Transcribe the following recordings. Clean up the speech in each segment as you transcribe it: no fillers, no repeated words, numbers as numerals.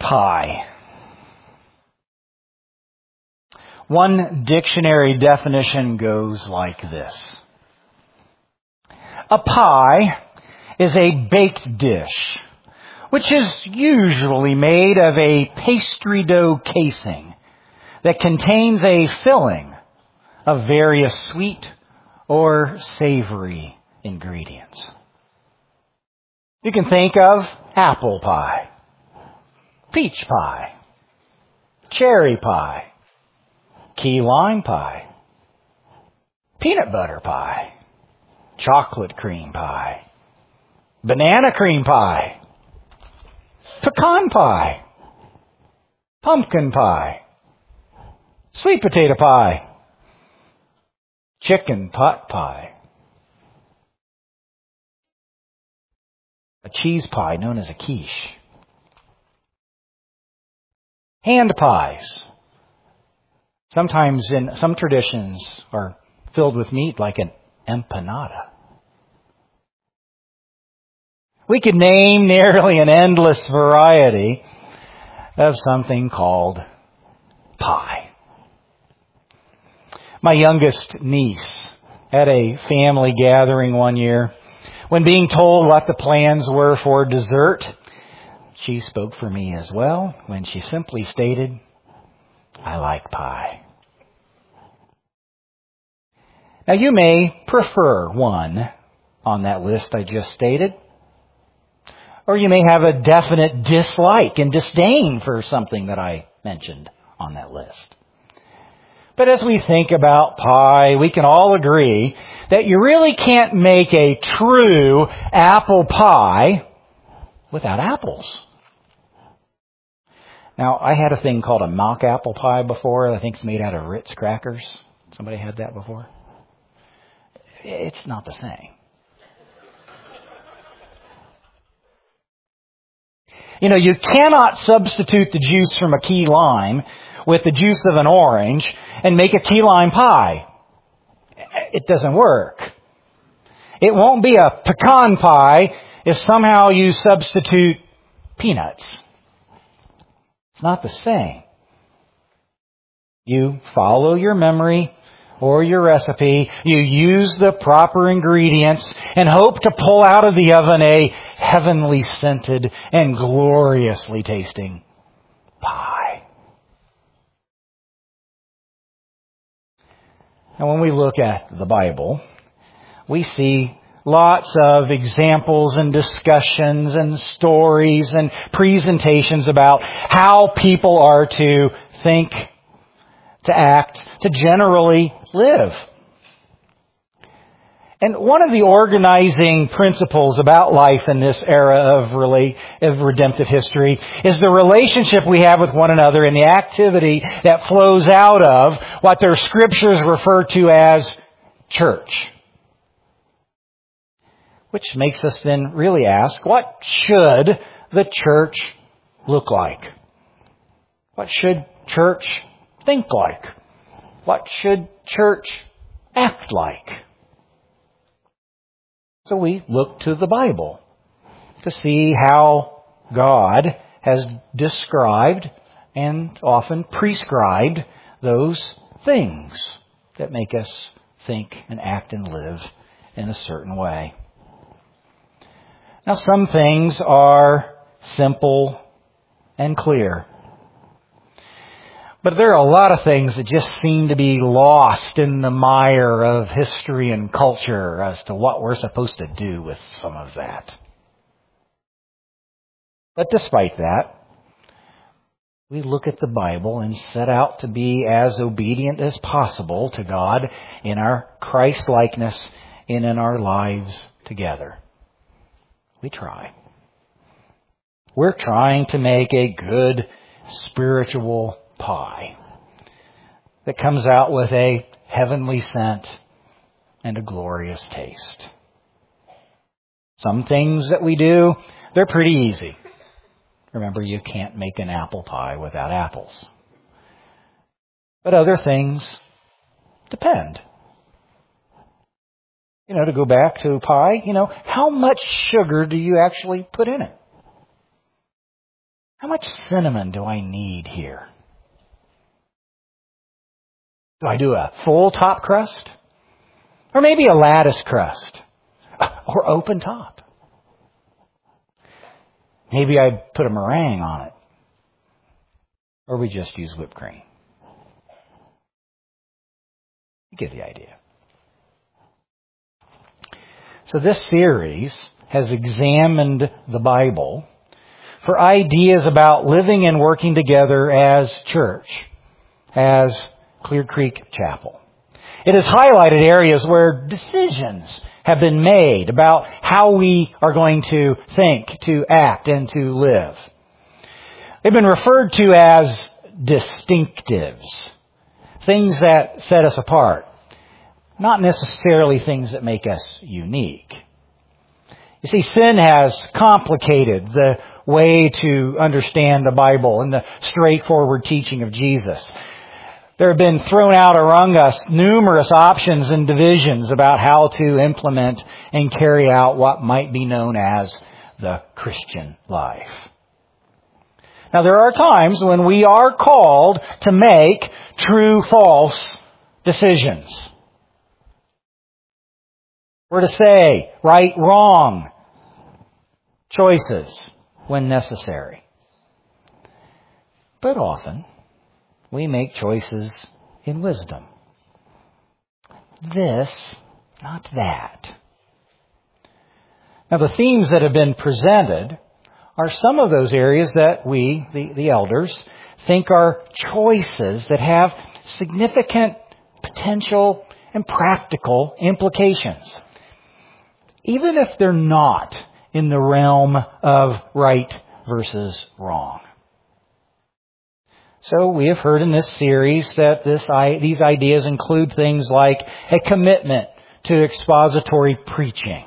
Pie. One dictionary definition goes like this. A pie is a baked dish, which is usually made of a pastry dough casing that contains a filling of various sweet or savory ingredients. You can think of apple pie, peach pie, cherry pie, key lime pie, peanut butter pie, chocolate cream pie, banana cream pie, pecan pie, pumpkin pie, sweet potato pie, chicken pot pie, a cheese pie known as a quiche, hand pies. Sometimes in some traditions are filled with meat like an empanada. We could name nearly an endless variety of something called pie. My youngest niece had a family gathering one year. When being told what the plans were for dessert, she spoke for me as well when she simply stated, "I like pie." Now you may prefer one on that list I just stated, or you may have a definite dislike and disdain for something that I mentioned on that list. But as we think about pie, we can all agree that you really can't make a true apple pie without apples. Now, I had a thing called a mock apple pie before. I think it's made out of Ritz crackers. Somebody had that before? It's not the same. You cannot substitute the juice from a key lime with the juice of an orange and make a key lime pie. It doesn't work. It won't be a pecan pie if somehow you substitute peanuts. It's not the same. You follow your memory or your recipe, you use the proper ingredients and hope to pull out of the oven a heavenly scented and gloriously tasting pie. And when we look at the Bible, we see lots of examples and discussions and stories and presentations about how people are to think, to act, to generally live. And one of the organizing principles about life in this era of redemptive history is the relationship we have with one another and the activity that flows out of what their scriptures refer to as church. Which makes us then really ask, what should the church look like? What should church think like? What should church act like? So we look to the Bible to see how God has described and often prescribed those things that make us think and act and live in a certain way. Now, some things are simple and clear. But there are a lot of things that just seem to be lost in the mire of history and culture as to what we're supposed to do with some of that. But despite that, we look at the Bible and set out to be as obedient as possible to God in our Christ-likeness and in our lives together. We try. We're trying to make a good spiritual pie that comes out with a heavenly scent and a glorious taste. Some things that we do, they're pretty easy. Remember, you can't make an apple pie without apples. But other things depend. To go back to pie, how much sugar do you actually put in it? How much cinnamon do I need here? Do I do a full top crust? Or maybe a lattice crust? Or open top? Maybe I put a meringue on it. Or we just use whipped cream. You get the idea. So this series has examined the Bible for ideas about living and working together as church, as Clear Creek Chapel. It has highlighted areas where decisions have been made about how we are going to think, to act, and to live. They've been referred to as distinctives, things that set us apart, not necessarily things that make us unique. You see, sin has complicated the way to understand the Bible and the straightforward teaching of Jesus. There have been thrown out among us numerous options and divisions about how to implement and carry out what might be known as the Christian life. Now, there are times when we are called to make true-false decisions. We're to say right-wrong choices when necessary. But often, we make choices in wisdom. This, not that. Now, the themes that have been presented are some of those areas that we, the elders, think are choices that have significant potential and practical implications, even if they're not in the realm of right versus wrong. So we have heard in this series that these ideas include things like a commitment to expository preaching,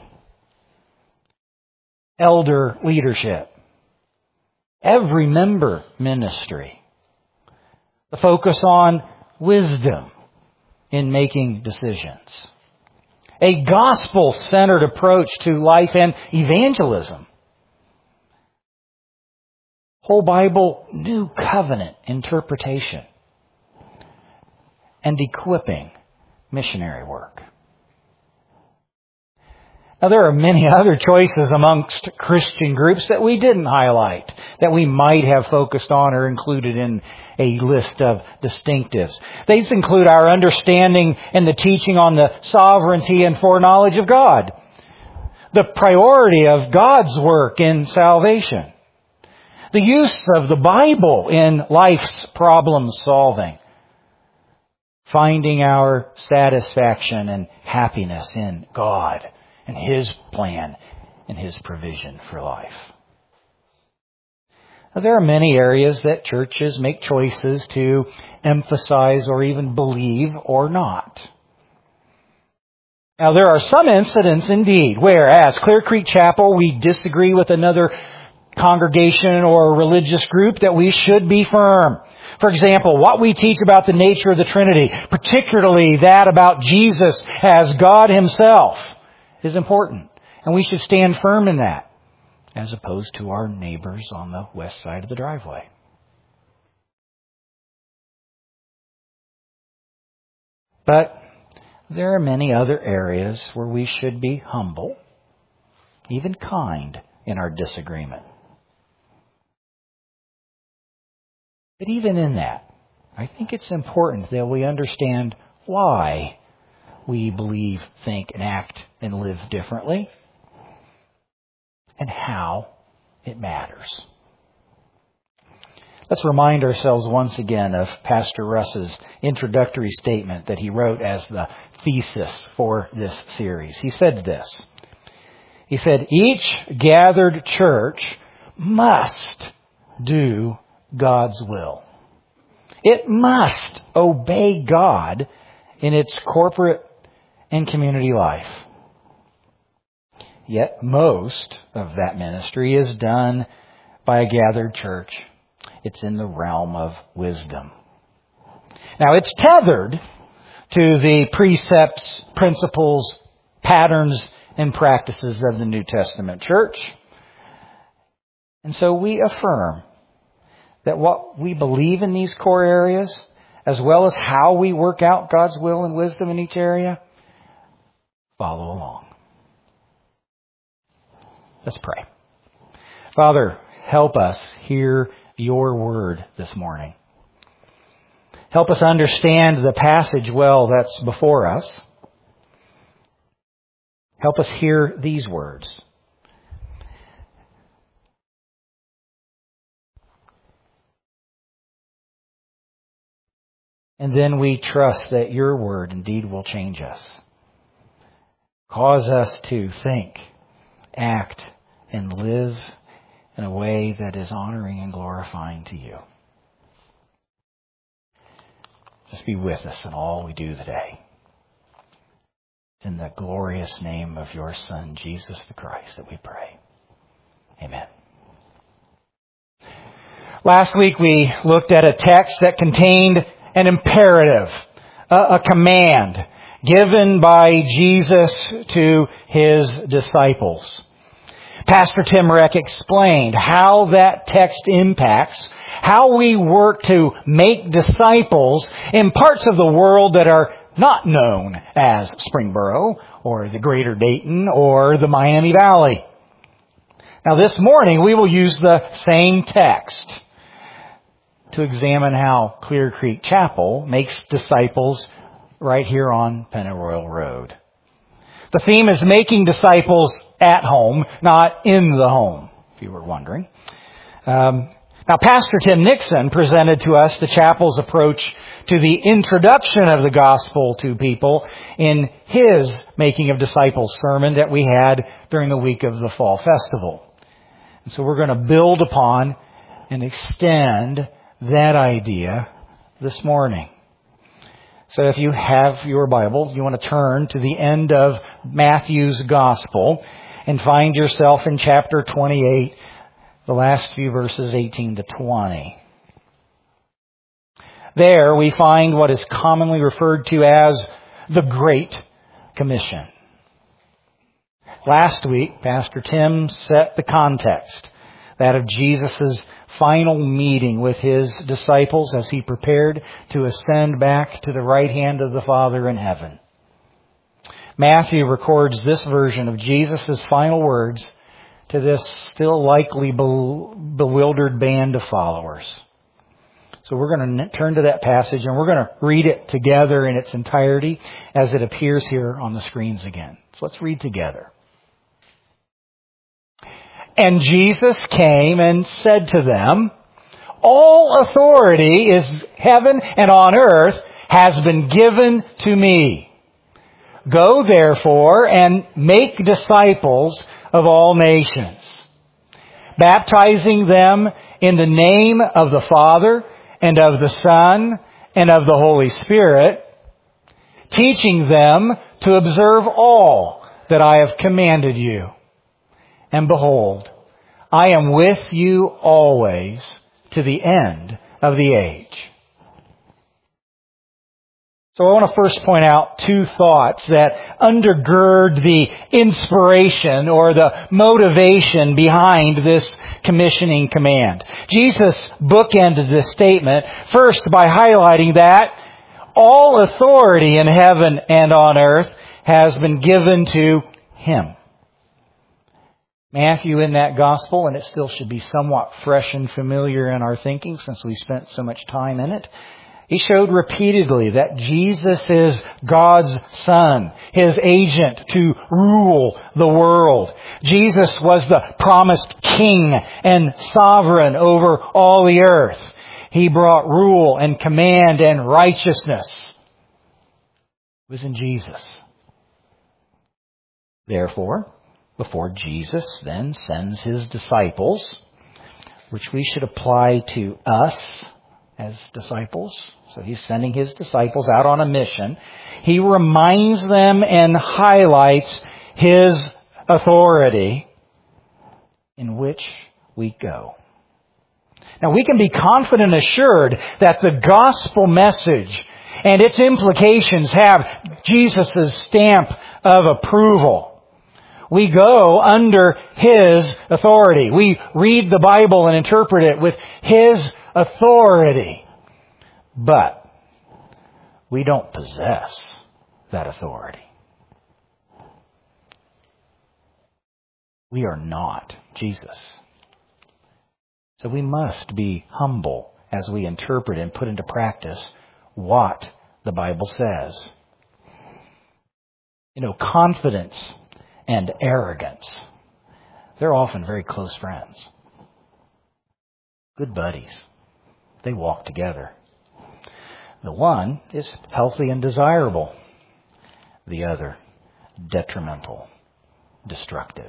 elder leadership, every member ministry, the focus on wisdom in making decisions, a gospel-centered approach to life and evangelism, whole Bible New Covenant interpretation, and equipping missionary work. Now, there are many other choices amongst Christian groups that we didn't highlight, that we might have focused on or included in a list of distinctives. These include our understanding and the teaching on the sovereignty and foreknowledge of God, the priority of God's work in salvation, the use of the Bible in life's problem solving, finding our satisfaction and happiness in God and His plan and His provision for life. Now, there are many areas that churches make choices to emphasize or even believe or not. Now, there are some incidents indeed where, as Clear Creek Chapel, we disagree with another congregation or religious group that we should be firm. For example, what we teach about the nature of the Trinity, particularly that about Jesus as God Himself, is important. And we should stand firm in that, as opposed to our neighbors on the west side of the driveway. But there are many other areas where we should be humble, even kind, in our disagreement. But even in that, I think it's important that we understand why we believe, think, and act and live differently, and how it matters. Let's remind ourselves once again of Pastor Russ's introductory statement that he wrote as the thesis for this series. He said this. He said, "Each gathered church must do God's will. It must obey God in its corporate and community life. Yet most of that ministry is done by a gathered church. It's in the realm of wisdom." Now, it's tethered to the precepts, principles, patterns, and practices of the New Testament church. And so we affirm that what we believe in these core areas, as well as how we work out God's will and wisdom in each area, follow along. Let's pray. Father, help us hear your word this morning. Help us understand the passage well that's before us. Help us hear these words. And then we trust that your word indeed will change us. Cause us to think, act, and live in a way that is honoring and glorifying to you. Just be with us in all we do today. In the glorious name of your Son, Jesus the Christ, that we pray. Amen. Last week we looked at a text that contained an imperative, a command given by Jesus to his disciples. Pastor Tim Reck explained how that text impacts how we work to make disciples in parts of the world that are not known as Springboro or the Greater Dayton or the Miami Valley. Now this morning we will use the same text to examine how Clear Creek Chapel makes disciples right here on Pennyroyal Road. The theme is making disciples at home, not in the home, if you were wondering. Now, Pastor Tim Nixon presented to us the chapel's approach to the introduction of the gospel to people in his Making of Disciples sermon that we had during the week of the Fall Festival. And so we're going to build upon and extend that idea this morning. So if you have your Bible, you want to turn to the end of Matthew's Gospel and find yourself in chapter 28, the last few verses 18 to 20. There we find what is commonly referred to as the Great Commission. Last week, Pastor Tim set the context, that of Jesus' final meeting with his disciples as he prepared to ascend back to the right hand of the Father in heaven. Matthew records this version of Jesus' final words to this still likely bewildered band of followers. So we're going to turn to that passage and we're going to read it together in its entirety as it appears here on the screens again. So let's read together. And Jesus came and said to them, "All authority in heaven and on earth has been given to me. Go therefore and make disciples of all nations, baptizing them in the name of the Father and of the Son and of the Holy Spirit, teaching them to observe all that I have commanded you. And behold, I am with you always to the end of the age." So I want to first point out two thoughts that undergird the inspiration or the motivation behind this commissioning command. Jesus bookended this statement first by highlighting that all authority in heaven and on earth has been given to Him. Matthew in that gospel, and it still should be somewhat fresh and familiar in our thinking since we spent so much time in it, he showed repeatedly that Jesus is God's Son, His agent to rule the world. Jesus was the promised King and sovereign over all the earth. He brought rule and command and righteousness. It was in Jesus. Therefore, before Jesus then sends His disciples, which we should apply to us as disciples. So He's sending His disciples out on a mission. He reminds them and highlights His authority in which we go. Now we can be confident and assured that the gospel message and its implications have Jesus' stamp of approval. We go under His authority. We read the Bible and interpret it with His authority. But we don't possess that authority. We are not Jesus. So we must be humble as we interpret and put into practice what the Bible says. Confidence and arrogance, they're often very close friends. Good buddies. They walk together. The one is healthy and desirable. The other, detrimental, destructive.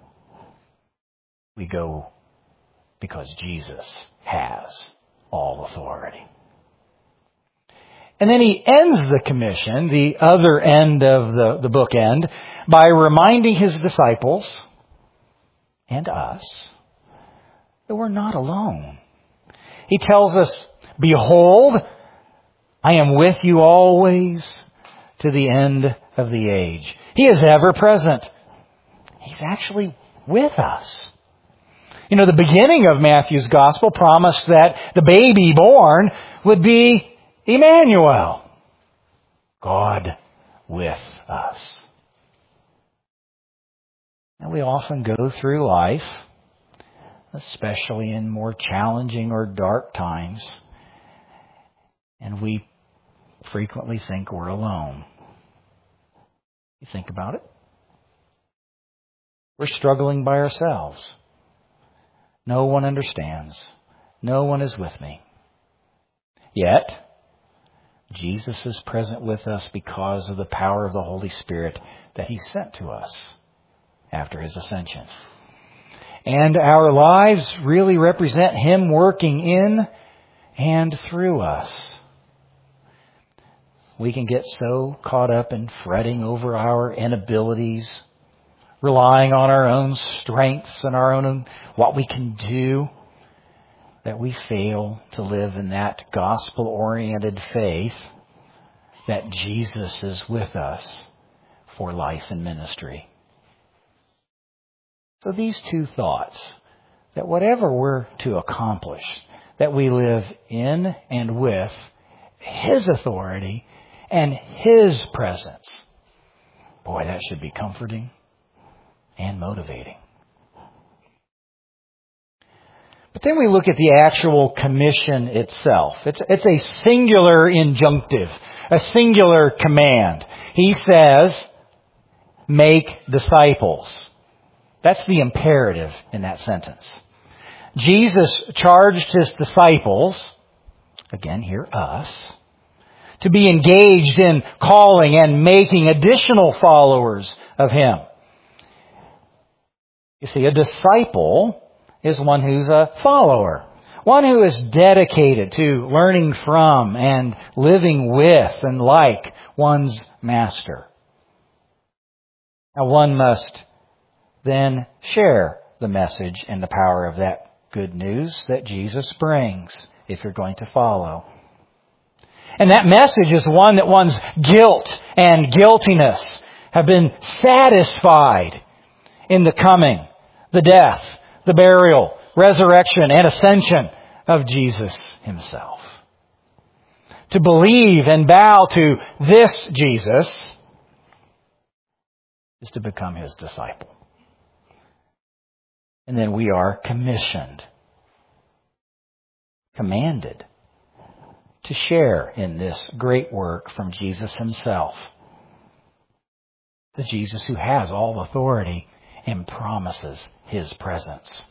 We go because Jesus has all authority. And then he ends the commission, the other end of the bookend, by reminding his disciples and us that we're not alone. He tells us, "Behold, I am with you always to the end of the age." He is ever present. He's actually with us. The beginning of Matthew's gospel promised that the baby born would be Emmanuel, God with us. And we often go through life, especially in more challenging or dark times, and we frequently think we're alone. You think about it? We're struggling by ourselves. No one understands. No one is with me. Yet, Jesus is present with us because of the power of the Holy Spirit that He sent to us after His ascension. And our lives really represent Him working in and through us. We can get so caught up in fretting over our inabilities, relying on our own strengths and our own what we can do, that we fail to live in that gospel-oriented faith that Jesus is with us for life and ministry. So these two thoughts, that whatever we're to accomplish, that we live in and with His authority and His presence. Boy, that should be comforting and motivating. But then we look at the actual commission itself. It's a singular injunctive, a singular command. He says, make disciples. That's the imperative in that sentence. Jesus charged His disciples, again here us, to be engaged in calling and making additional followers of Him. You see, a disciple is one who's a follower. One who is dedicated to learning from and living with and like one's master. Now one must then share the message and the power of that good news that Jesus brings if you're going to follow. And that message is one that one's guilt and guiltiness have been satisfied in the coming, the death, the burial, resurrection, and ascension of Jesus Himself. To believe and bow to this Jesus is to become His disciple. And then we are commissioned, commanded to share in this great work from Jesus Himself. The Jesus who has all authority and promises His presence.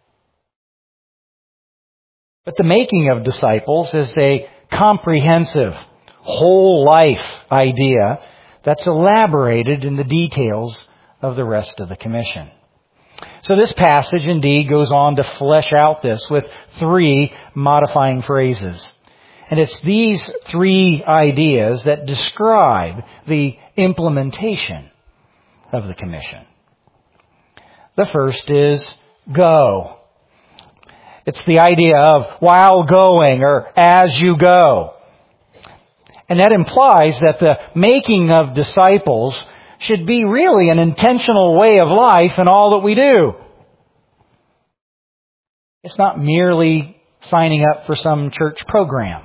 But the making of disciples is a comprehensive, whole life idea that's elaborated in the details of the rest of the commission. So this passage indeed goes on to flesh out this with 3 modifying phrases. And it's these 3 ideas that describe the implementation of the commission. The first is go. It's the idea of while going or as you go. And that implies that the making of disciples should be really an intentional way of life in all that we do. It's not merely signing up for some church program.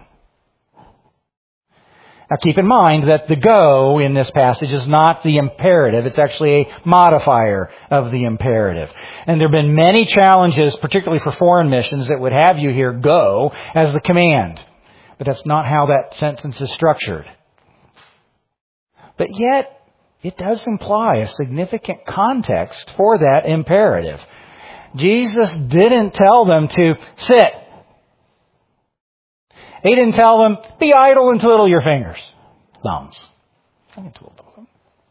Now keep in mind that the go in this passage is not the imperative. It's actually a modifier of the imperative. And there have been many challenges, particularly for foreign missions, that would have you hear go as the command. But that's not how that sentence is structured. But yet, it does imply a significant context for that imperative. Jesus didn't tell them to sit. He didn't tell them, be idle and twiddle your fingers. Thumbs. I can twiddle them.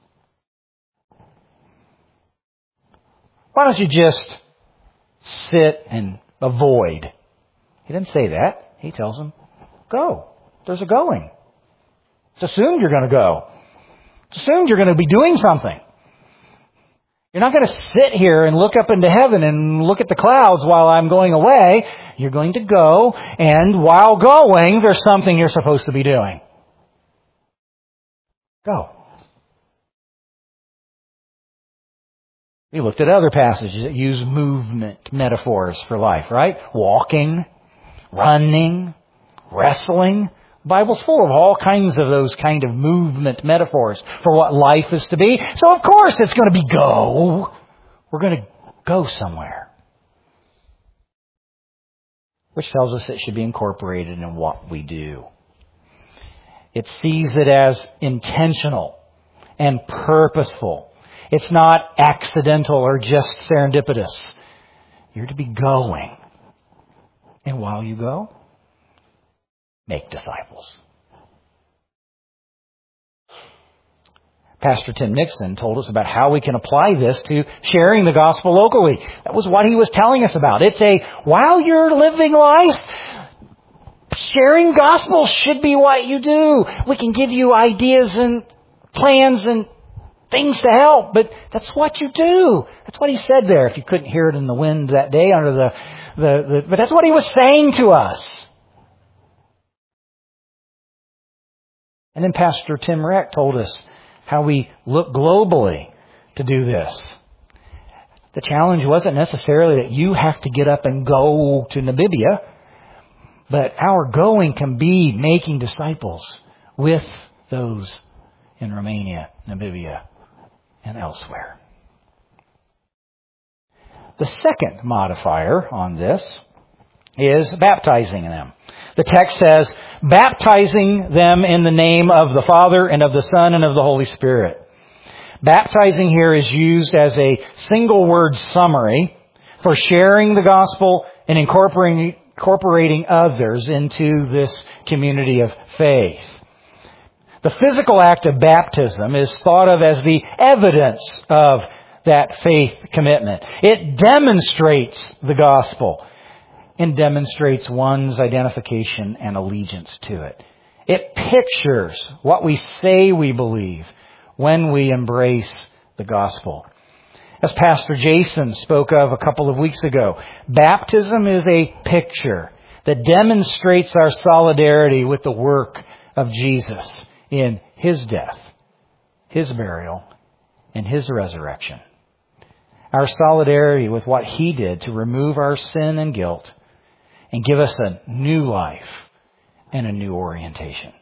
Why don't you just sit and avoid? He didn't say that. He tells them, go. There's a going. It's assumed you're going to go. It's assumed you're going to be doing something. You're not going to sit here and look up into heaven and look at the clouds while I'm going away. You're going to go, and while going, there's something you're supposed to be doing. Go. We looked at other passages that use movement metaphors for life, right? Walking, running, wrestling. The Bible's full of all kinds of those kind of movement metaphors for what life is to be. So of course it's going to be go. We're going to go somewhere. Which tells us it should be incorporated in what we do. It sees it as intentional and purposeful. It's not accidental or just serendipitous. You're to be going. And while you go, make disciples. Pastor Tim Nixon told us about how we can apply this to sharing the gospel locally. That was what he was telling us about. It's while you're living life, sharing gospel should be what you do. We can give you ideas and plans and things to help, but that's what you do. That's what he said there. If you couldn't hear it in the wind that day under but that's what he was saying to us. And then Pastor Tim Reck told us how we look globally to do this. The challenge wasn't necessarily that you have to get up and go to Namibia, but our going can be making disciples with those in Romania, Namibia, and elsewhere. The second modifier on this is baptizing them. The text says, baptizing them in the name of the Father and of the Son and of the Holy Spirit. Baptizing here is used as a single word summary for sharing the gospel and incorporating others into this community of faith. The physical act of baptism is thought of as the evidence of that faith commitment. It demonstrates the gospel and demonstrates one's identification and allegiance to it. It pictures what we say we believe when we embrace the gospel. As Pastor Jason spoke of a couple of weeks ago, baptism is a picture that demonstrates our solidarity with the work of Jesus in His death, His burial, and His resurrection. Our solidarity with what He did to remove our sin and guilt and give us a new life and a new orientation.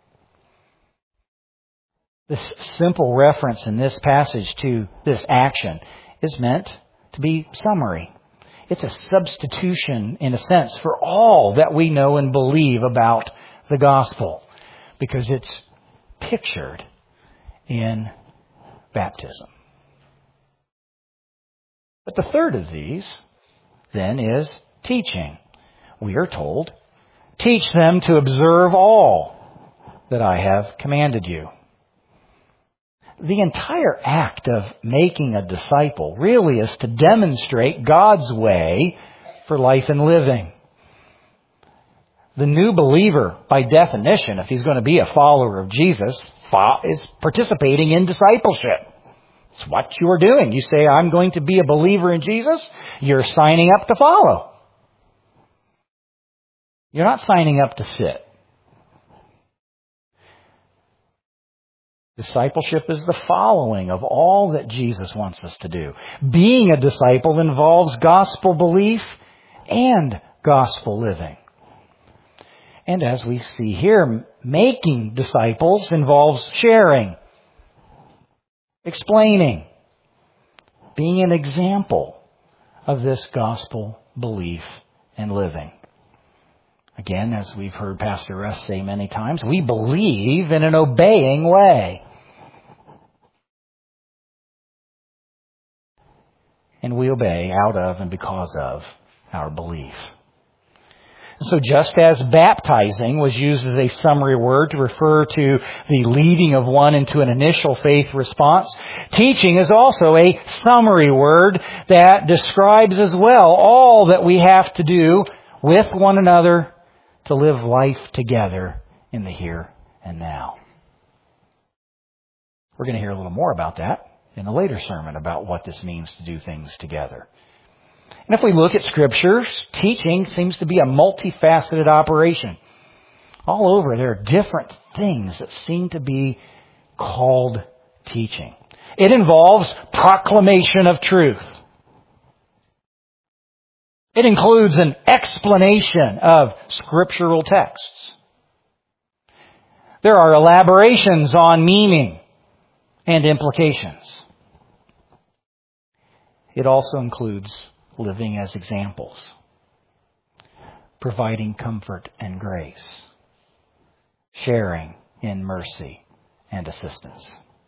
This simple reference in this passage to this action is meant to be summary. It's a substitution, in a sense, for all that we know and believe about the gospel, because it's pictured in baptism. But the third of these, then, is teaching. We are told, teach them to observe all that I have commanded you. The entire act of making a disciple really is to demonstrate God's way for life and living. The new believer, by definition, if he's going to be a follower of Jesus, is participating in discipleship. It's what you're doing. You say, I'm going to be a believer in Jesus. You're signing up to follow. You're not signing up to sit. Discipleship is the following of all that Jesus wants us to do. Being a disciple involves gospel belief and gospel living. And as we see here, making disciples involves sharing, explaining, being an example of this gospel belief and living. Again, as we've heard Pastor Russ say many times, we believe in an obeying way. And we obey out of and because of our belief. So just as baptizing was used as a summary word to refer to the leading of one into an initial faith response, teaching is also a summary word that describes as well all that we have to do with one another to live life together in the here and now. We're going to hear a little more about that in a later sermon about what this means to do things together. And if we look at Scriptures, teaching seems to be a multifaceted operation. All over, there are different things that seem to be called teaching. It involves proclamation of truth. It includes an explanation of scriptural texts. There are elaborations on meaning and implications. It also includes living as examples, providing comfort and grace, sharing in mercy and assistance.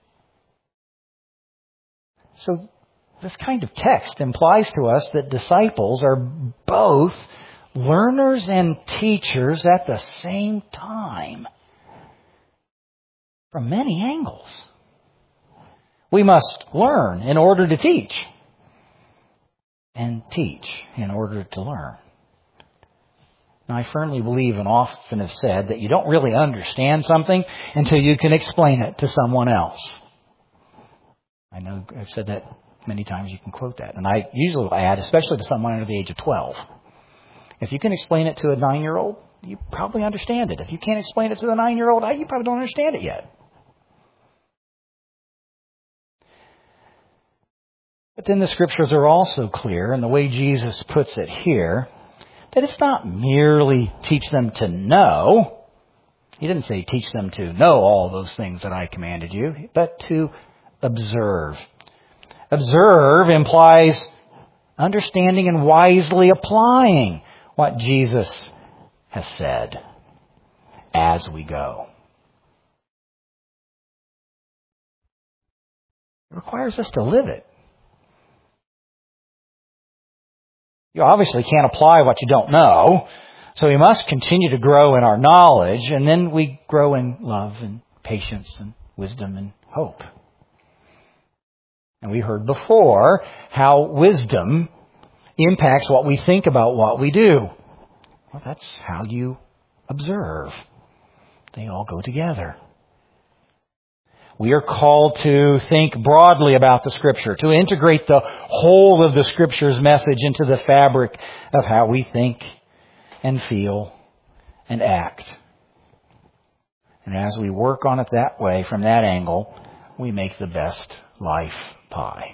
So this kind of text implies to us that disciples are both learners and teachers at the same time, from many angles. We must learn in order to teach, and teach in order to learn. Now, I firmly believe and often have said that you don't really understand something until you can explain it to someone else. I know I've said that many times. You can quote that. And I usually add, especially to someone under the age of 12. If you can explain it to a 9-year-old, you probably understand it. If you can't explain it to the 9-year-old, you probably don't understand it yet. But then the Scriptures are also clear, and the way Jesus puts it here, that it's not merely teach them to know. He didn't say teach them to know all those things that I commanded you, but to observe. Observe implies understanding and wisely applying what Jesus has said as we go. It requires us to live it. You obviously can't apply what you don't know, so we must continue to grow in our knowledge, and then we grow in love and patience and wisdom and hope. And we heard before how wisdom impacts what we think about what we do. Well, that's how you observe. They all go together. We are called to think broadly about the Scripture, to integrate the whole of the Scripture's message into the fabric of how we think and feel and act. And as we work on it that way, from that angle, we make the best life pie.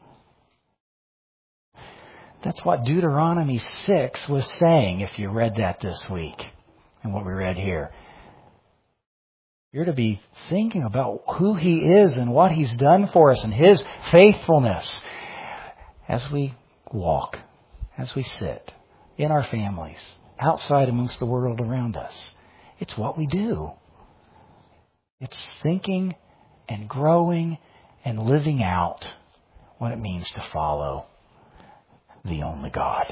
That's what Deuteronomy 6 was saying, if you read that this week, and what we read here. You're to be thinking about who He is and what He's done for us and His faithfulness as we walk, as we sit in our families, outside amongst the world around us. It's what we do. It's thinking and growing and living out what it means to follow the only God.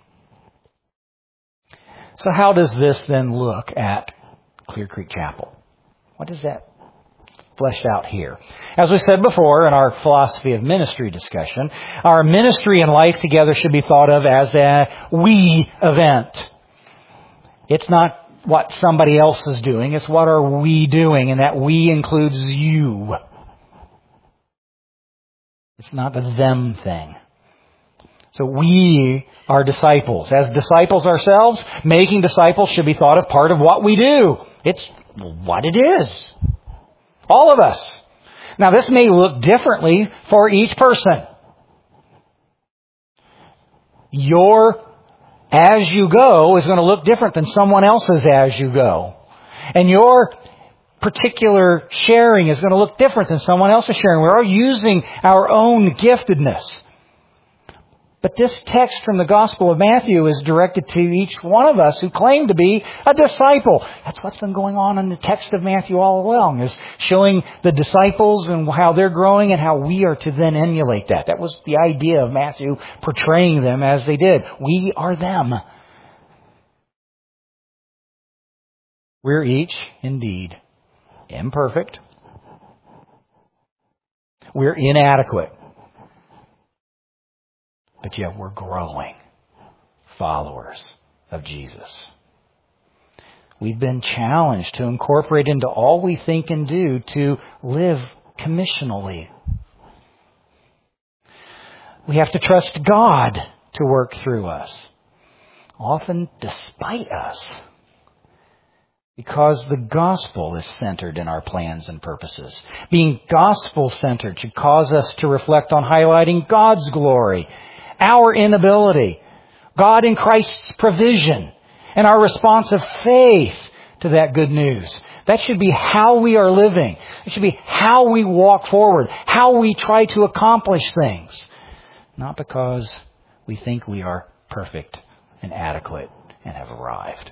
So how does this then look at Clear Creek Chapel? What is that fleshed out here? As we said before in our philosophy of ministry discussion, our ministry and life together should be thought of as a we event. It's not what somebody else is doing, it's what are we doing, and that we includes you. It's not a them thing. So we are disciples. As disciples ourselves, making disciples should be thought of part of what we do. It's what it is. All of us. Now, this may look differently for each person. Your as you go is going to look different than someone else's as you go. And your particular sharing is going to look different than someone else's sharing. We're all using our own giftedness. But this text from the Gospel of Matthew is directed to each one of us who claim to be a disciple. That's what's been going on in the text of Matthew all along, is showing the disciples and how they're growing and how we are to then emulate that. That was the idea of Matthew portraying them as they did. We are them. We're each, indeed, imperfect. We're inadequate. But yet we're growing followers of Jesus. We've been challenged to incorporate into all we think and do to live commissionally. We have to trust God to work through us, often despite us, because the gospel is centered in our plans and purposes. Being gospel-centered should cause us to reflect on highlighting God's glory, our inability, God in Christ's provision, and our response of faith to that good news. That should be how we are living. It should be how we walk forward, how we try to accomplish things. Not because we think we are perfect and adequate and have arrived.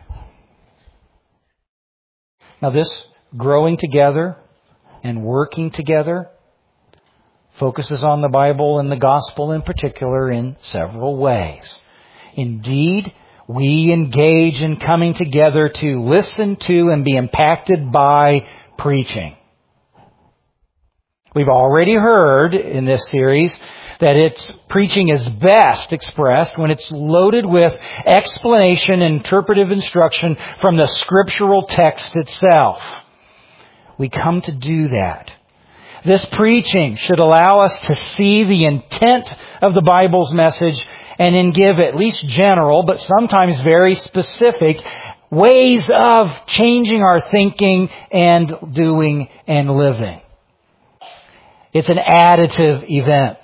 Now this growing together and working together focuses on the Bible and the gospel in particular in several ways. Indeed, we engage in coming together to listen to and be impacted by preaching. We've already heard in this series that preaching is best expressed when it's loaded with explanation and interpretive instruction from the scriptural text itself. We come to do that. This preaching should allow us to see the intent of the Bible's message and then give at least general, but sometimes very specific, ways of changing our thinking and doing and living. It's an additive event.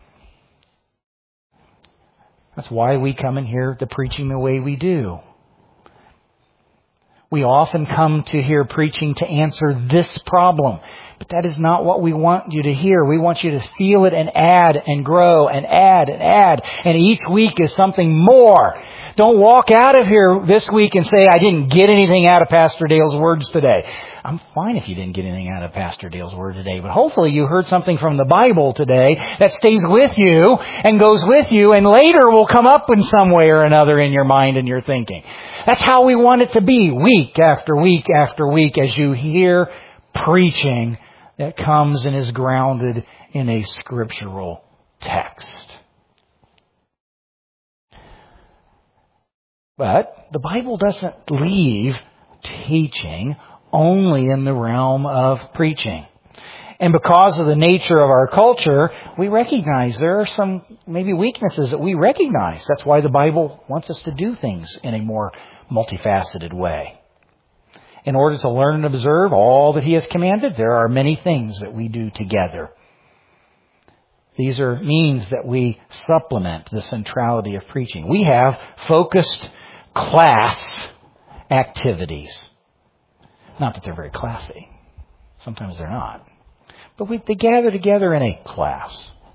That's why we come and hear the preaching the way we do. We often come to hear preaching to answer this problem. But that is not what we want you to hear. We want you to feel it and add and grow and add and add. And each week is something more. Don't walk out of here this week and say, I didn't get anything out of Pastor Dale's words today. I'm fine if you didn't get anything out of Pastor Dale's word today. But hopefully you heard something from the Bible today that stays with you and goes with you and later will come up in some way or another in your mind and your thinking. That's how we want it to be week after week after week as you hear preaching that comes and is grounded in a scriptural text. But the Bible doesn't leave teaching only in the realm of preaching. And because of the nature of our culture, we recognize there are some maybe weaknesses that we recognize. That's why the Bible wants us to do things in a more multifaceted way. In order to learn and observe all that He has commanded, there are many things that we do together. These are means that we supplement the centrality of preaching. We have focused class activities. Not that they're very classy. Sometimes they're not. But they gather together in a class.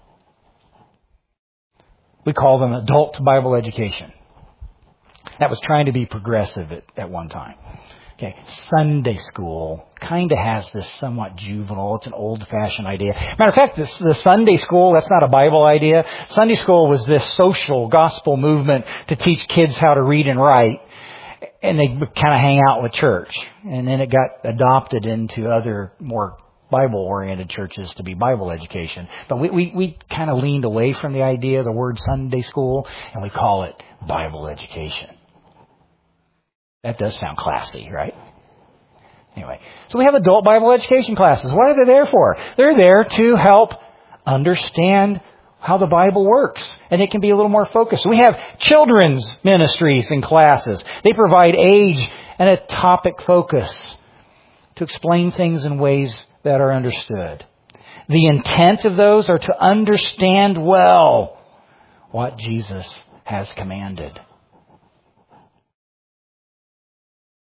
We call them adult Bible education. That was trying to be progressive at one time. Okay, Sunday school kind of has this somewhat juvenile, it's an old-fashioned idea. Matter of fact, the Sunday school, that's not a Bible idea. Sunday school was this social gospel movement to teach kids how to read and write, and they kind of hang out with church. And then it got adopted into other more Bible-oriented churches to be Bible education. But we kind of leaned away from the idea of the word Sunday school, and we call it Bible education. That does sound classy, right? Anyway, so we have adult Bible education classes. What are they there for? They're there to help understand how the Bible works. And it can be a little more focused. We have children's ministries and classes. They provide age and a topic focus to explain things in ways that are understood. The intent of those are to understand well what Jesus has commanded.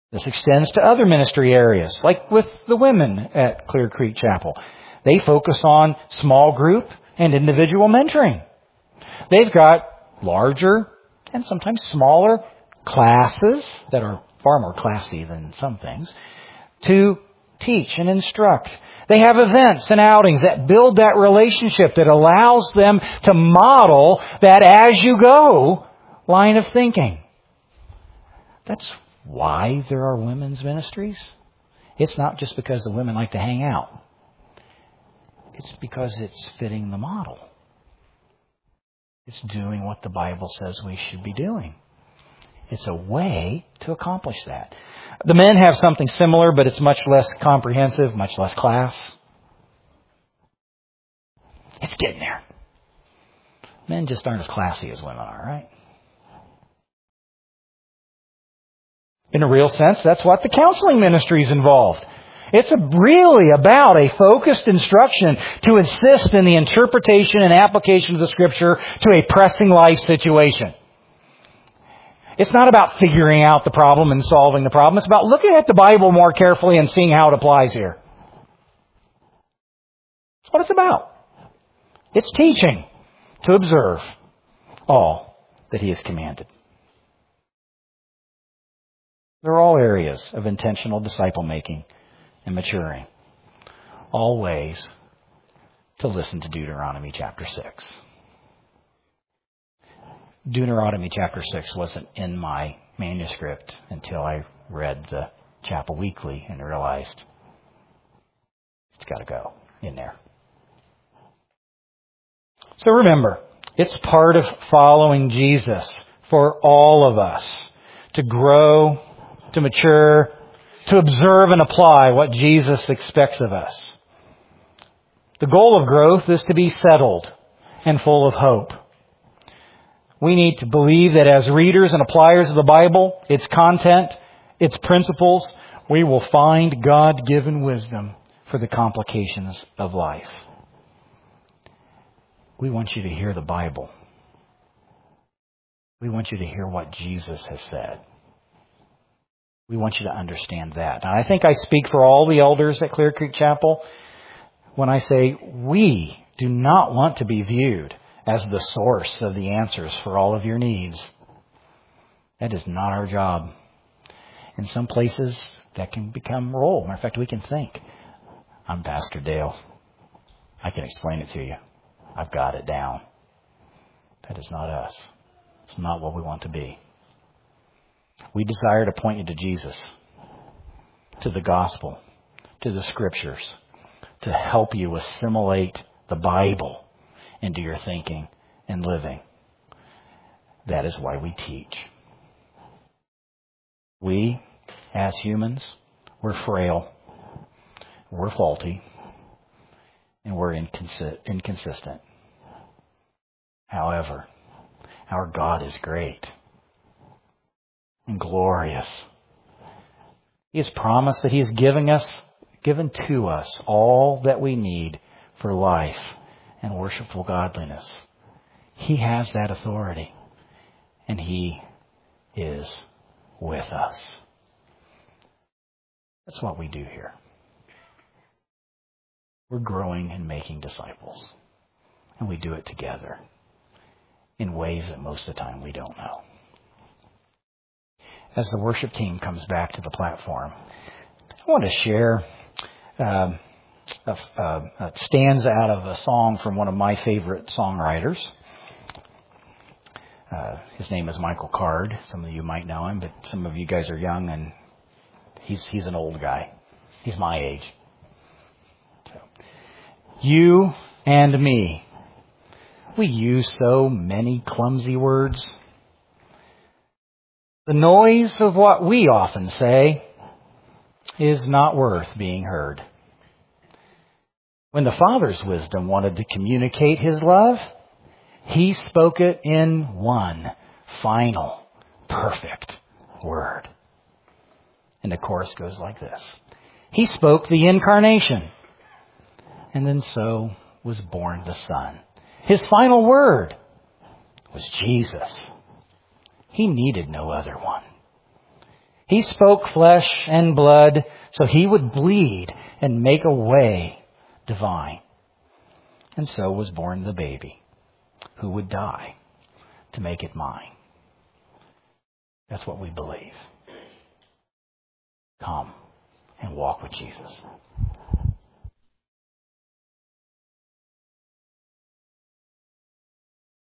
This extends to other ministry areas, like with the women at Clear Creek Chapel. They focus on small group and individual mentoring. They've got larger and sometimes smaller classes that are far more classy than some things to teach and instruct. They have events and outings that build that relationship that allows them to model that as you go line of thinking. That's why there are women's ministries. It's not just because the women like to hang out. It's because it's fitting the model. It's doing what the Bible says we should be doing. It's a way to accomplish that. The men have something similar, but it's much less comprehensive, much less class. It's getting there. Men just aren't as classy as women are, right? In a real sense, that's what the counseling ministry is involved. It's really about a focused instruction to assist in the interpretation and application of the Scripture to a pressing life situation. It's not about figuring out the problem and solving the problem. It's about looking at the Bible more carefully and seeing how it applies here. That's what it's about. It's teaching to observe all that He has commanded. They're all areas of intentional disciple making and maturing. All ways to listen to Deuteronomy chapter 6. Deuteronomy chapter 6 wasn't in my manuscript until I read the Chapel Weekly and realized it's got to go in there. So remember, it's part of following Jesus for all of us to grow, to mature, to observe and apply what Jesus expects of us. The goal of growth is to be settled and full of hope. We need to believe that as readers and appliers of the Bible, its content, its principles, we will find God-given wisdom for the complications of life. We want you to hear the Bible. We want you to hear what Jesus has said. We want you to understand that. And I think I speak for all the elders at Clear Creek Chapel when I say we do not want to be viewed as the source of the answers for all of your needs. That is not our job. In some places, that can become a role. Matter of fact, we can think, I'm Pastor Dale. I can explain it to you. I've got it down. That is not us. It's not what we want to be. We desire to point you to Jesus, to the gospel, to the Scriptures, to help you assimilate the Bible into your thinking and living. That is why we teach. We, as humans, we're frail, we're faulty, and we're inconsistent. However, our God is great and glorious. He has promised that He is given to us all that we need for life and worshipful godliness. He has that authority, and He is with us. That's what we do here. We're growing and making disciples, and we do it together in ways that most of the time we don't know. As the worship team comes back to the platform, I want to share a stanza out of a song from one of my favorite songwriters. His name is Michael Card. Some of you might know him, but some of you guys are young, and he's an old guy. He's my age. So, you and me. We use so many clumsy words. The noise of what we often say is not worth being heard. When the Father's wisdom wanted to communicate His love, He spoke it in one final, perfect word. And the chorus goes like this. He spoke the incarnation, and then so was born the Son. His final word was Jesus. He needed no other one. He spoke flesh and blood so He would bleed and make a way divine. And so was born the baby who would die to make it mine. That's what we believe. Come and walk with Jesus.